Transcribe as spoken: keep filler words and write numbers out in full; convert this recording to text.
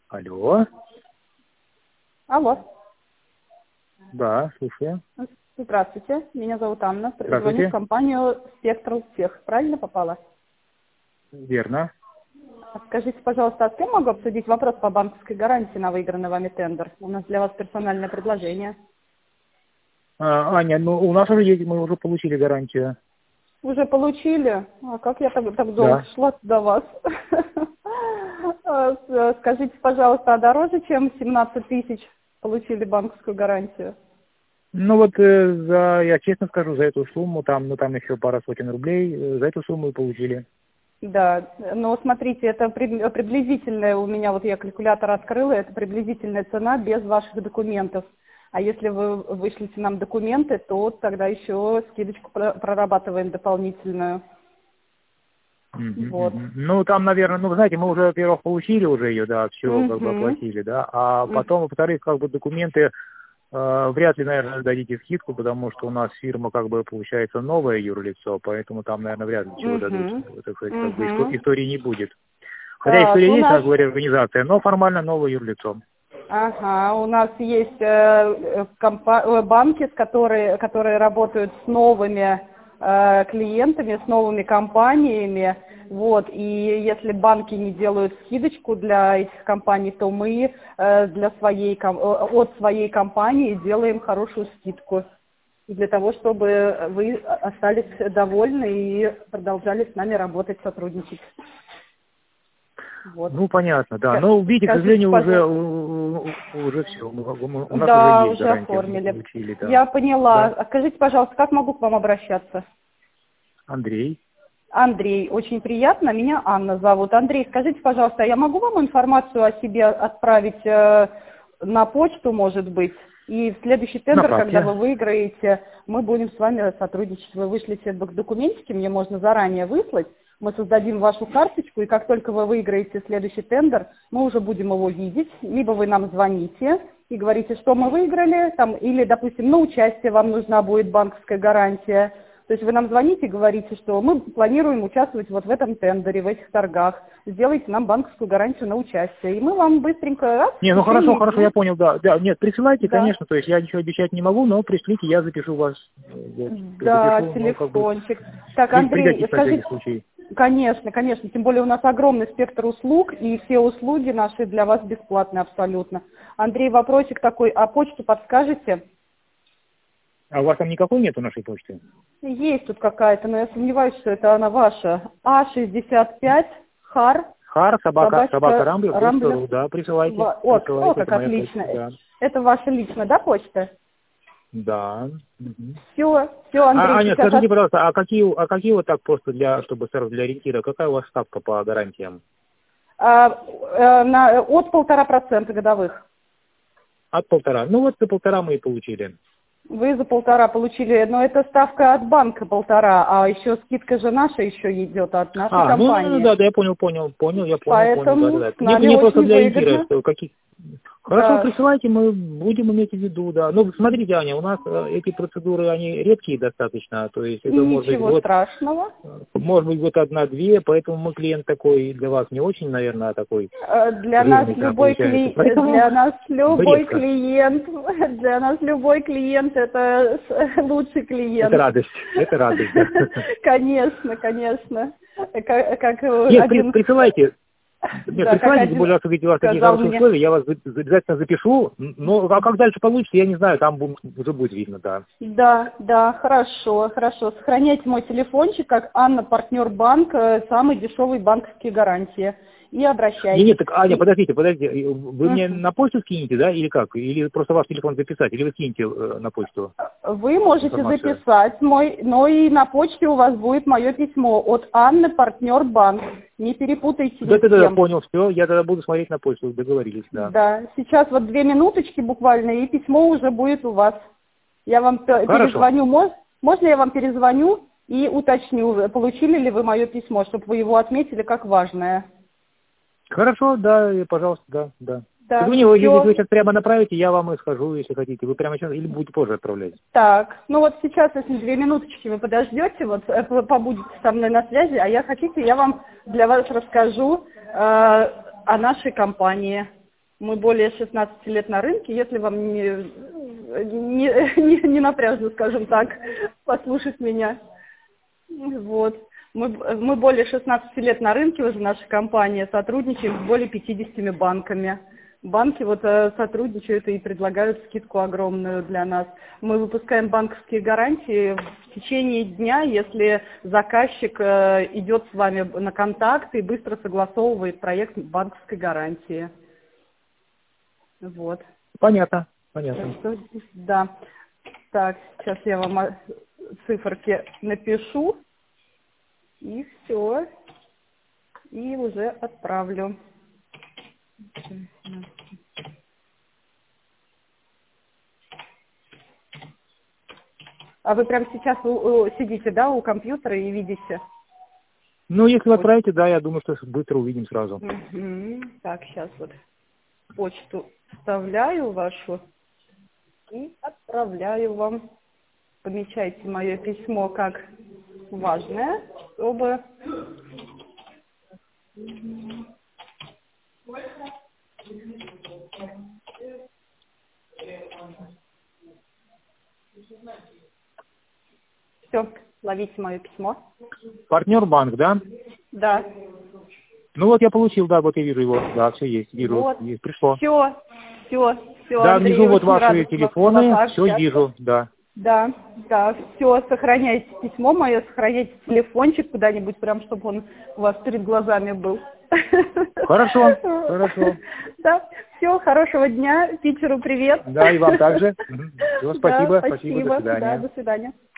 Алло. Алло. Да, слушаю. Здравствуйте, меня зовут Анна. Звоню Здравствуйте. в компанию Spectral Тех. Правильно попала? Верно. Скажите, пожалуйста, а с кем могу обсудить вопрос по банковской гарантии на выигранный вами тендер? У нас для вас персональное предложение. А, Аня, ну у нас уже есть, мы уже получили гарантию. Уже получили? А как я так, так долго Да. шла до вас? А, с- Скажите, пожалуйста, а дороже, чем семнадцать тысяч получили банковскую гарантию? Ну вот э, за, я честно скажу, за эту сумму, там, ну там еще пара сотен рублей, э, за эту сумму и получили. Да, но смотрите, это при- приблизительная у меня, вот я калькулятор открыла, это приблизительная цена без ваших документов. А если вы вышлите нам документы, то тогда еще скидочку про- прорабатываем дополнительную. Мгм, Вот. мгм. Ну там, наверное, ну вы знаете, мы уже, во-первых, получили уже ее, да, все как бы Угу. оплатили, да, а потом, во-вторых, как бы документы э, вряд ли, наверное, дадите скидку, потому что у нас фирма как бы получается новое юрлицо, поэтому там, наверное, вряд ли чего дадут. Угу. Так сказать, как бы исто- Угу. истории не будет. Хотя Так, история у есть, нас, как говорю, организация, но формально новое юрлицо. ага, у нас есть э, э, компа- э, банки, с которые, которые работают с новыми э, клиентами, с новыми компаниями. Вот, и если банки не делают скидочку для этих компаний, то мы э, для своей, ком- э, от своей компании делаем хорошую скидку для того, чтобы вы остались довольны и продолжали с нами работать, сотрудничать. Вот. Ну, понятно, да. Ска- Но, видите, к Скажите, сожалению, уже, пожалуйста. у- у- уже все. У нас уже Да, есть уже гарантия, мы оформили. получили, да. Я поняла. Да. А скажите, пожалуйста, как могу к вам обращаться? Андрей. Андрей, очень приятно. Меня Анна зовут. Андрей, скажите, пожалуйста, я могу вам информацию о себе отправить э, на почту, может быть? И в следующий тендер, когда вы Направьте. выиграете, мы будем с вами сотрудничать. Вы вышлите док- документики, мне можно заранее выслать. Мы создадим вашу карточку, и как только вы выиграете следующий тендер, мы уже будем его видеть. Либо вы нам звоните и говорите, что мы выиграли, там, или, допустим, на участие вам нужна будет банковская гарантия. То есть вы нам звоните и говорите, что мы планируем участвовать вот в этом тендере, в этих торгах. Сделайте нам банковскую гарантию на участие. И мы вам быстренько раз, Не, в ну хорошо, течение хорошо, я двух, понял, да. Да, нет, присылайте, да, конечно, то есть я ничего обещать не могу, но пришлите, я запишу вас. э, Вот, да, запишу, ну, как бы, телефончик. Так, при- Андрей, пригодится на всякий скажите, случай. конечно, конечно, тем более у нас огромный спектр услуг, и все услуги наши для вас бесплатны абсолютно. Андрей, вопросик такой, а почту подскажете? А у вас там никакой нету нашей почты? Есть тут какая-то, но я сомневаюсь, что это она ваша. А шестьдесят пять хар Хар, собака, собака собачка Рамблер, точка Рамблер. ру, да, присылайте, Ва- О, о, присылайте, как это моя отлично. почта, да. Это ваша личная, да, почта? Да. Мгм. Все, все, А, Андрей, Аня, сейчас... скажите, от- пожалуйста, а какие, а какие вот так просто для, чтобы сразу для ориентира, какая у вас ставка по гарантиям? а, э, на- от полтора процента годовых. От полтора. Ну вот за полтора мы и получили. Вы за полтора получили, но это ставка от банка полтора, а еще скидка же наша еще идет от нашей А, ну, ну, ну, компании. да, да, я понял, понял, понял, я понял, понял, да, да, Поэтому да. с Мне, нами мне просто очень для ориентира, выгодно. что какие. Хорошо, Да, присылайте, мы будем иметь в виду, да. Ну, смотрите, Аня, у нас э, эти процедуры, они редкие достаточно, то есть это может быть ничего год, страшного. э, может быть год одна-две, поэтому мы клиент такой для вас не очень, наверное, такой Э, Для нас жирный там любой получается. кли... Поэтому для нас любой редко. клиент, для нас любой клиент это с- лучший Это клиент. радость, это радость, да. Конечно, конечно. Как, как Нет, при- один, присылайте. Нет, да, как присылайте, тем один более, раз вы видите, у вас такие сказал хорошие мне. условия, я вас за- за- обязательно запишу. Но а как дальше получится, я не знаю, там бу- уже будет видно, да. Да, да, хорошо, хорошо. Сохраняйте мой телефончик как Анна, партнер банка, самые дешевые банковские гарантии. И Не, нет, обращайтесь. так, Аня, И- подождите, подождите. Вы мне Мгм. на почту скинете, да, или как? Или просто ваш телефон записать, или вы скинете э, на почту Вы можете информацию? записать мой, но и на почте у вас будет мое письмо от Анны, партнер банк. Не перепутайте ни с Да-да-да, кем. понял, все, я тогда буду смотреть на почту, договорились, да. Да, сейчас вот две минуточки буквально, и письмо уже будет у вас. Я вам п- Хорошо. перезвоню, мож- можно я вам перезвоню и уточню, получили ли вы мое письмо, чтобы вы его отметили как важное. Хорошо, да, и, пожалуйста, да, да. Так Да, вы, не- вы- если вы все. сейчас прямо направите, я вам и схожу, если хотите. Вы прямо сейчас или будете позже отправлять? Так, ну вот сейчас, если две минуточки вы подождете, вот э, п- побудете со мной на связи, а я хотите, я вам для вас расскажу э, о нашей компании. Мы более шестнадцати лет на рынке, если вам не, не, не, не напряжно, скажем так, послушать меня. Вот. Мы, мы более шестнадцати лет на рынке, уже наша компания, сотрудничаем с более пятидесятью банками. Банки вот сотрудничают и предлагают скидку огромную для нас. Мы выпускаем банковские гарантии в течение дня, если заказчик идет с вами на контакт и быстро согласовывает проект банковской гарантии. Вот. Понятно, понятно. Да. Так, сейчас я вам циферки напишу. И все. И уже отправлю. А вы прямо сейчас сидите, да, у компьютера и видите? Ну, если вы отправите, да, я думаю, что быстро увидим сразу. Угу. Так, сейчас вот почту вставляю вашу и отправляю вам. Помечайте мое письмо как важное, чтобы... Все, ловите мое письмо. Партнер банк, да? Да. Ну вот я получил, да, вот я вижу его. Да, все есть, вижу, Вот. есть, пришло. Все, все, все. Да, Андрей, внизу вот очень ваши рада телефоны, вас все общаться. вижу, да. Да, да, все, сохраняйте письмо мое, сохраняйте телефончик куда-нибудь, прям, чтобы он у вас перед глазами был. Хорошо, хорошо. Да, все, хорошего дня, Питеру привет. Да, и вам также. Все, спасибо, Да, спасибо, до свидания. Да, до свидания.